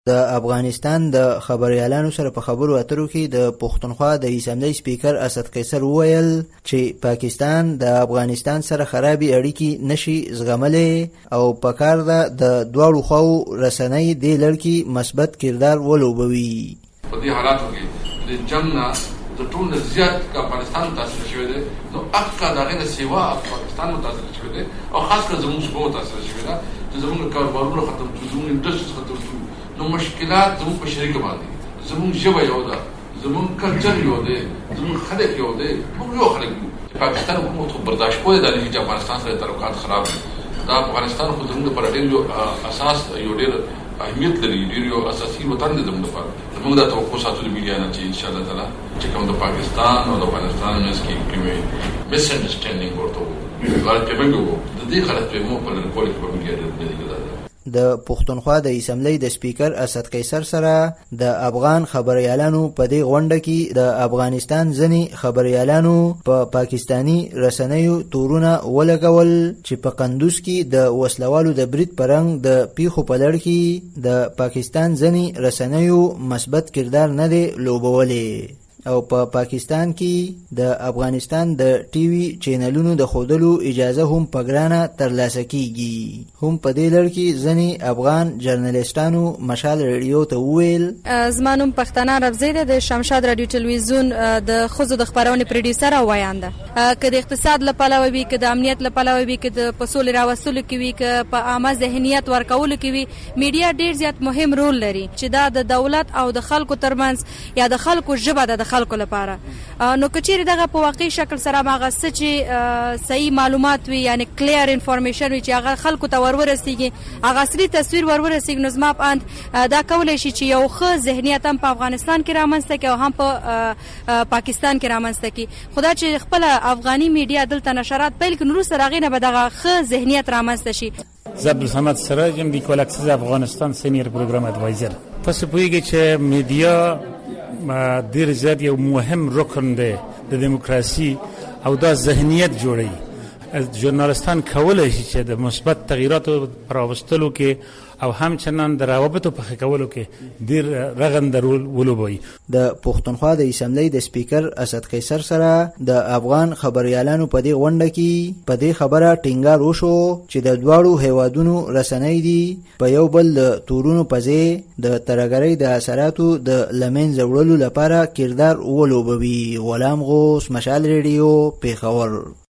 د افغانستان د خبريالانو سره په خبرو اترو کې د پښتونخوا د اسمبلی سپیکر اسد قیصر وویل چې پاکستان د افغانستان سره خرابې اړیکې نشي زغملی او پکار ده د دواړو خواو رسنۍ دې لړ کې مثبت کردار ولوبوي. په دې حالاتو کې د جنګ نه د ټول زیات افغانستان متاثر شوی دی، نو اکا دغه نه سیوا افغانستان متاثر شوی دی او خاص کر زموږ څخه متاثر شوی دی چې زموږ کاروبارونه ختم شو، زموږ انډسټریز ختم شو، نو مشکلات زموږ په شریکه باندې زموږ ژبه یو ده، زموږ کلچر یو دی، زموږ خلک یو دی، موږ یو خلک یو. پاکستان حکومت خو برداشت کوي دا چې افغانستان سره تعلقات خراب دي. دا افغانستان خو زموږ لپاره ډېر یو اساس یو ډېر اهمیت لري، ډېر یو اساسي وطن دی زموږ لپاره. موږ دا توقع ساتو د میډیا نه چې ان شاء الله تعالی چې کوم د پاکستان او د افغانستان منځ کې کومې مس انډرسټینډینګ ورته وو غلط فهمي وو، د دې غلط فهمو په لړ کې په میډیا ډېر د پښتونخوا د اسمبلی د سپیکر اسد قیصر سره د افغان خبريالانو په دې غونډه کې د افغانستان ځینې خبريالانو په پاکستانی رسنیو تورونه ولګول چې په قندوز کې د وسلوالو د برید پرنګ د پیښو په لړ کې د پاکستان ځینې رسنیو مثبت کردار نه دی لوبولی او په پاکستان کې د افغانستان د ټي وي چینلونو د خودلو اجازه هم په ګرانه ترلاسه کیږي. هم په دې لړ کې ځینې افغان جرنالستانو مشال رادیو ته وویل زما نوم پښتانه رفزی ده، د شمشاد رادیو ټلویزیون د ښځو د خپرونې پروډیوسر او ویانده. که د اقتصاد له پلوه وي، که د امنیت له پلوه وي، که د په سولې راوستلو کې وي، که په عامه ذهنیت ورکولو کې وي، میډیا ډېر زیات مهم رول لري چې دا د دولت او د خلکو ترمنځ یا د خلکو ژبه ده د خلکو لپاره. نو کچېرې دغه په واقعي شکل سره هغه څه چې صحیح معلومات وي، یعنی کلیر انفارمیشن وي چې هغه خلکو ته ورورسیږي، هغه اصلي تصویر ورورسیږي، نو زما په اند دا کولی شي چې یو ښه ذهنیت هم په افغانستان کې رامنځته کړي او هم په پاکستان کې رامنځته کړي. خو دا چې خپله افغاني میډیا دلته نشرات پیل کړي، نو وروسته د هغې نه به دغه ښه ذهنیت رامنځته شي. زه عبدالصمد سراج یم، د کولاکسیز افغانستان سینیر پروګرام اډوایزر. تاسو پوهیږئ چې میډیا ډېر زیات یو مهم رکن دی د دیموکراسي او دا ذهنیت جوړوي. ژورنالستان کولی شي چې د مثبت تغییراتو په راوستلو کې او همچنان د روابطو په ښه کولو کې ډېر رغنده رول ولوبوي. د پښتونخوا د اسمبلی د سپیکر اسد قیصر سره د افغان خبريالانو په دې غونډه کې په دې خبره ټینګار وشو چې د دواړو هیوادونو رسنۍ دي په یو بل د تورونو په ځای د ترهګرۍ د اثراتو د له منځه وړلو لپاره کردار ولوبوي. غلام غوث، مشال رادیو، پېښور.